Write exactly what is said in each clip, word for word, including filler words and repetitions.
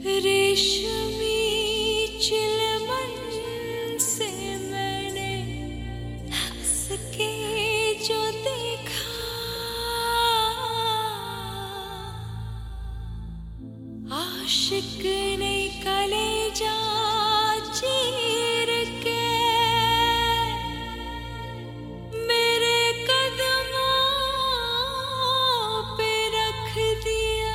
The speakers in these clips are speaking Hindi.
रेशमी चिलमन से मैंने हंस के जो देखा, आशिक ने कलेजा चीर के मेरे कदमों पे रख दिया।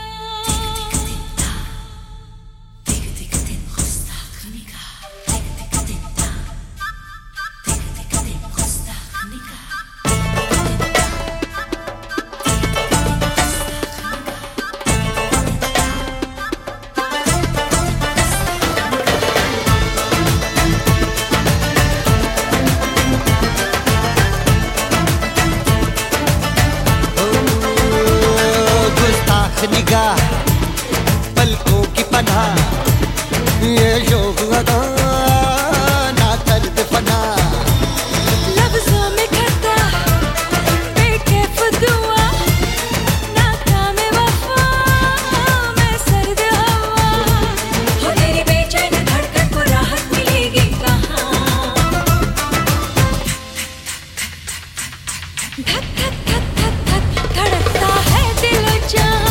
निगाह पलकों की पनाह, ये शौक अदा ना दर्द फना। लफ्ज़ों में खता बेकैफ दुआ, नाकाम वफा मैं सर्द हवा। हो तेरी बेचैन धड़कन को राहत मिलेगी कहाँ? धक धक धक धक धक धड़कता है दिल जान,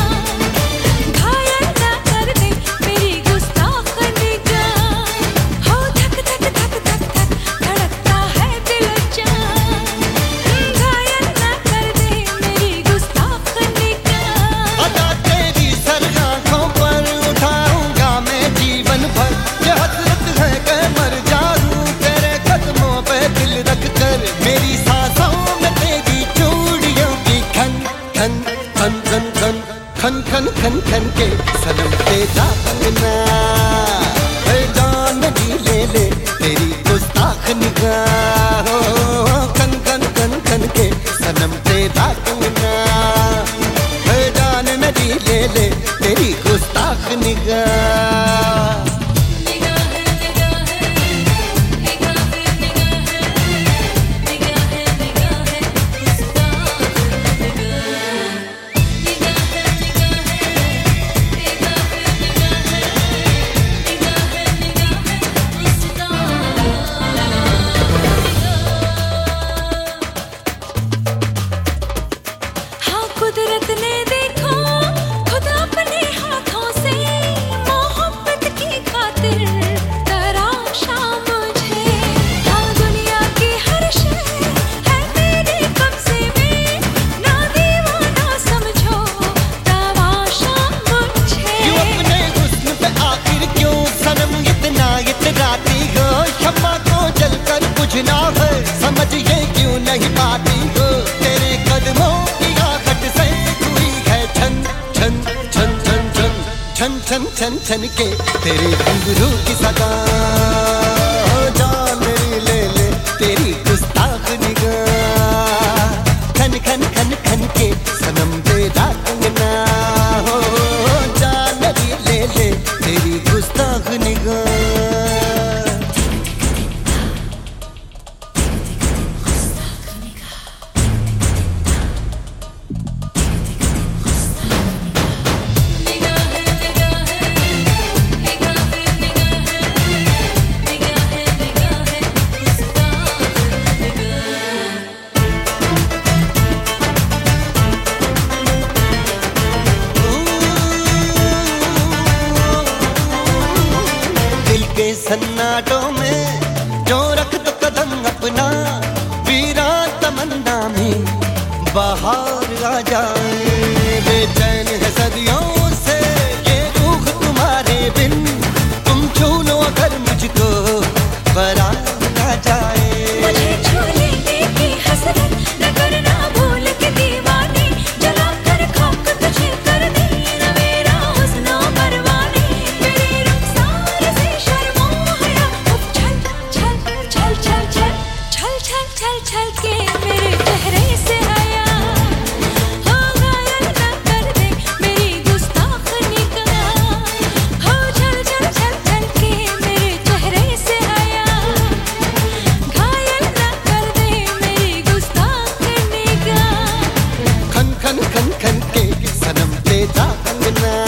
मेरी सांसों में तेरी चूड़ियों की खन खन खन खन खन खन खन खन खन के सनम तेरा कंगना। जान जी ले ले तेरी गुस्ताख निगाह, खन खन खन खन के सनम तेरा कंगना। जान जी ले ले तेरी गुस्ताख निगाह। कुदरत ने देखो खुद अपने हाथों से मोहब्बत की खातिर तराशा मुझे। हाँ दुनिया की हर शय है मेरे कब्जे में, ना दीवाना समझो तमाशा मुझे। क्यों अपने हुस्न पे आखिर क्यों सनम इतना इतराती हो? शम्मा को जलकर बुझना है समझ ये क्यों नहीं पाती हो? तेरे कदमों छन छन छन छन के तेरे घुंघरू की सदा। जान ले ले तेरी गुस्ताख निगाह, खन खन खन खन के सनम तेरा कंगना। हो जान ले ले तेरी गुस्ताख निगाह। सन्नाटों में जो रख दो कदम अपना, वीरान तमन्ना में बाहर आ जाए। बेचैन है सदियों से ये रूह तुम्हारे बिन, तुम छू लो अगर मुझको बारात आ जाए। मुझे छू लेने की हसरत न करना भूल के दीवानी, जला कर खाक तुझे कर दी न मेरा हुस्न परवानी। मेरे रुखसार से शर्मो हया अब छल छल छल छल छल छल छल छल छल के मेरे चेहरे से हया। हो घायल न कर दे मेरी गुस्ताख निगाह, हो छल छल छल छल के मेरे चेहरे से हया। घायल न कर दे मेरी गुस्ताख निगाह, खन खन खन खन के सनम तेरा कंगना।